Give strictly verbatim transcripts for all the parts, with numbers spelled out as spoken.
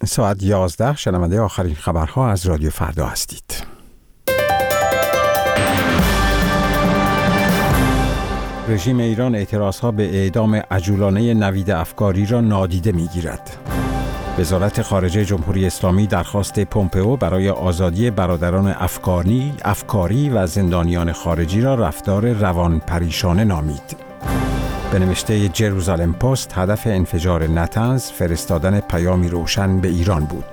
ساعت یازده شنونده آخرین خبرها از رادیو فردا هستید. رژیم ایران اعتراضها به اعدام عجولانه نوید افکاری را نادیده می‌گیرد. وزارت خارجه جمهوری اسلامی درخواست پومپئو برای آزادی برادران افغانی، افکاری و زندانیان خارجی را رفتار روانپریشانه نامید. به نوشته جروزالم پست، هدف انفجار نتنز فرستادن پیامی روشن به ایران بود.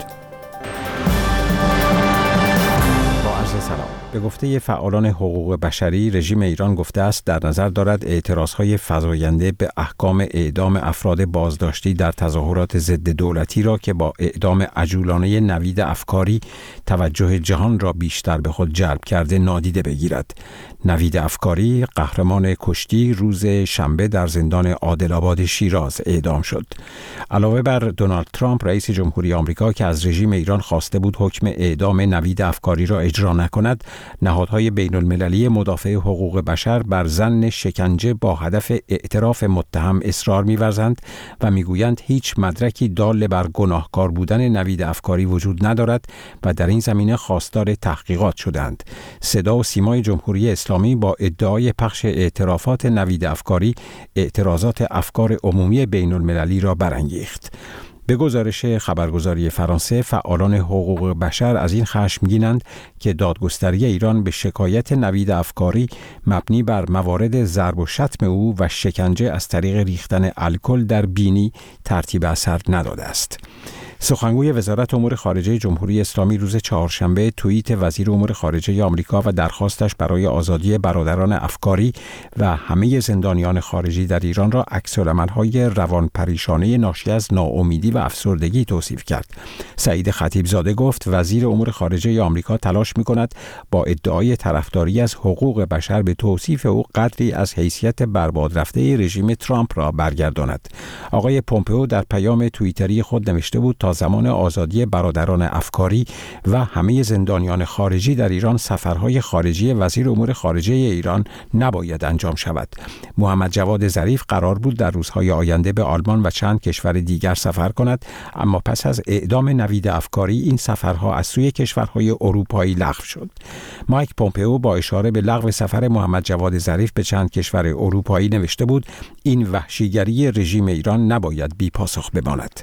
با عرض سلام. به گفته فعالان حقوق بشری، رژیم ایران گفته است در نظر دارد اعتراضهای فزاینده به احکام اعدام افراد بازداشتی در تظاهرات ضد دولتی را که با اعدام عجولانه نوید افکاری توجه جهان را بیشتر به خود جلب کرده نادیده بگیرد. نوید افکاری قهرمان کشتی روز شنبه در زندان عادل‌آباد شیراز اعدام شد. علاوه بر دونالد ترامپ رئیس جمهوری آمریکا که از رژیم ایران خواسته بود حکم اعدام نوید افکاری را اجرا نکند، نهادهای بین المللی مدافع حقوق بشر بر ظن شکنجه با هدف اعتراف متهم اصرار می‌ورزند و میگویند هیچ مدرکی دال بر گناهکار بودن نوید افکاری وجود ندارد و در این زمینه خواستار تحقیقات شدند. صدا و سیمای جمهوری اسلامی با ادعای پخش اعترافات نوید افکاری اعتراضات افکار عمومی بین المللی را برانگیخت. به گزارش خبرگزاری فرانسه، فعالان حقوق بشر از این خشمگینند که دادگستری ایران به شکایت نوید افکاری مبنی بر موارد ضرب و شتم او و شکنجه از طریق ریختن الکل در بینی ترتیب اثر نداده است. سخنگوی وزارت امور خارجه جمهوری اسلامی روز چهارشنبه توییت وزیر امور خارجه آمریکا و درخواستش برای آزادی برادران افکاری و همه زندانیان خارجی در ایران را عکس‌العمل‌های روانپریشانه ناشی از ناامیدی و افسردگی توصیف کرد. سعید خطیبزاده گفت وزیر امور خارجه آمریکا تلاش می‌کند با ادعای طرفداری از حقوق بشر به توصیف او قدری از حیثیت برباد رفته رژیم ترامپ را برگرداند. آقای پومپئو در پیام توییتری خود نوشته بود تا زمان آزادی برادران افکاری و همه زندانیان خارجی در ایران سفرهای خارجی وزیر امور خارجه ایران نباید انجام شود. محمد جواد ظریف قرار بود در روزهای آینده به آلمان و چند کشور دیگر سفر کند، اما پس از اعدام نوید افکاری این سفرها از سوی کشورهای اروپایی لغو شد. مایک پومپئو با اشاره به لغو سفر محمد جواد ظریف به چند کشور اروپایی نوشته بود این وحشیگری رژیم ایران نباید بی پاسخ بماند.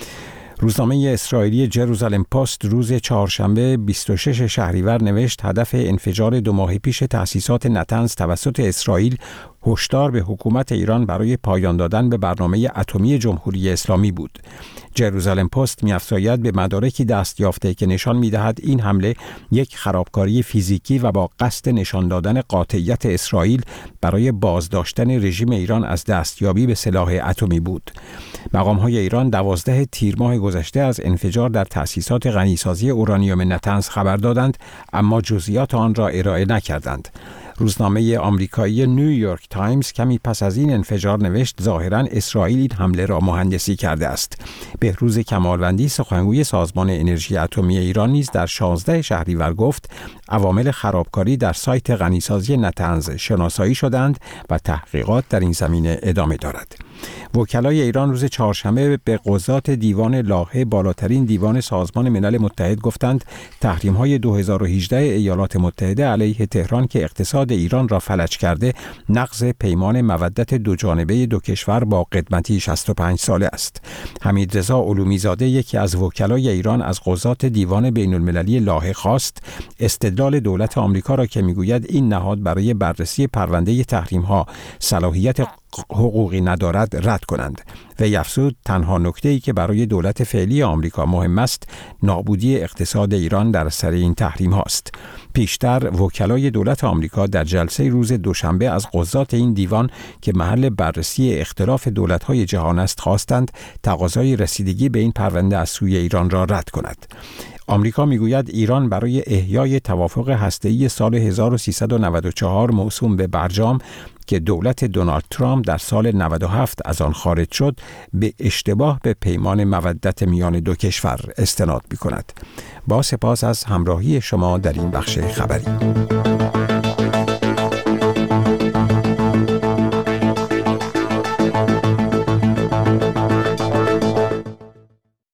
روزنامه اسرائیلی جروزالم پست روز چهارشنبه بیست و شش شهریور نوشت هدف انفجار دو ماه پیش تأسیسات نتنز توسط اسرائیل هشدار به حکومت ایران برای پایان دادن به برنامه اتمی جمهوری اسلامی بود. جروزالم پست می‌افزاید به مدارکی دست یافته که نشان می‌دهد این حمله یک خرابکاری فیزیکی و با قصد نشان دادن قاطعیت اسرائیل برای بازداشتن رژیم ایران از دستیابی به سلاح اتمی بود. مقام‌های ایران دوازده تیر ماه گذشته از انفجار در تأسیسات غنیسازی اورانیوم نتنز خبر دادند، اما جزئیات آن را ارائه نکردند. روزنامه آمریکایی نیویورک تایمز کمی پس از این انفجار نوشت ظاهراً اسرائیل این حمله را مهندسی کرده است. بهروز کمالوندی سخنگوی سازمان انرژی اتمی ایران نیز در شانزده شهریور گفت عوامل خرابکاری در سایت غنیسازی نتنز شناسایی شدند و تحقیقات در این زمینه ادامه دارد. وکلای ایران روز چهارشنبه به قضات دیوان لاهه بالاترین دیوان سازمان ملل متحد گفتند تحریم‌های دو هزار و هجده ایالات متحده علیه تهران که اقتصاد ایران را فلج کرده نقض پیمان مودت دو جانبه دو کشور با قدمتی شصت و پنج ساله است. حمیدرضا علومی زاده یکی از وکلای ایران از قضات دیوان بین المللی لاهه خواست استدلال دولت آمریکا را که میگوید این نهاد برای بررسی پرونده تحریم‌ها صلاحیت حقوقی ندارد رد کنند. و افزود تنها نکته‌ای که برای دولت فعلی آمریکا مهم است نابودی اقتصاد ایران در اثر این تحریم هاست. پیشتر وکلای دولت آمریکا در جلسه روز دوشنبه از قضات این دیوان که محل بررسی اختلاف دولت‌های جهان است خواستند تقاضای رسیدگی به این پرونده از سوی ایران را رد کند. آمریکا میگوید ایران برای احیای توافق هسته‌ای سال هزار و سیصد و نود و چهار موسوم به برجام که دولت دونالد ترامپ در سال نود و هفت از آن خارج شد به اشتباه به پیمان مودت میان دو کشور استناد می‌کند. با سپاس از همراهی شما در این بخش خبری.